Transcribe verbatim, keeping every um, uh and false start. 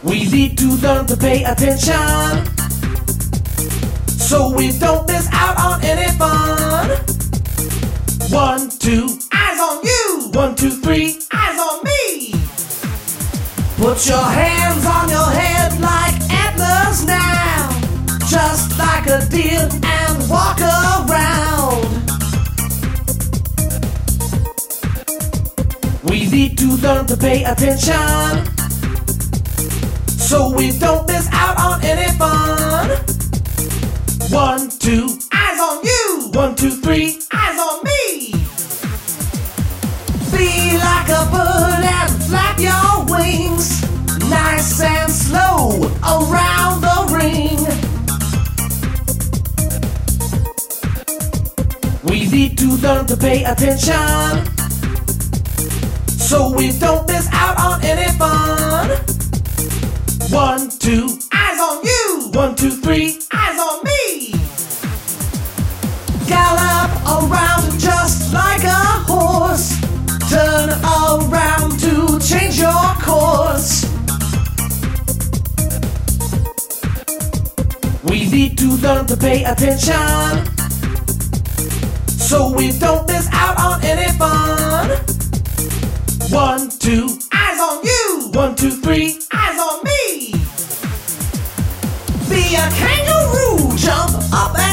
We need to learn to pay attention so we don't miss out on any fun. One, two, eyes on you. One, two, three, eyes on me. Put your hands on your head like antlers now, just like a deer, and walk around. We need to learn to pay attention so we don't miss out on any fun. One, two, eyes on you. One, two, three, eyes on me. Be like a bird and flap your wings, nice and slow around the ring. We need to learn to pay attention so we don't miss out on any fun. One, two, eyes on you. One, two, three, eyes on me. Gallop around just like a horse. Turn around to change your course. We need to learn to pay attention so we don't miss out on any fun. One, two, eyes on you. One, two, three, eyes on me. Be a kangaroo, jump up and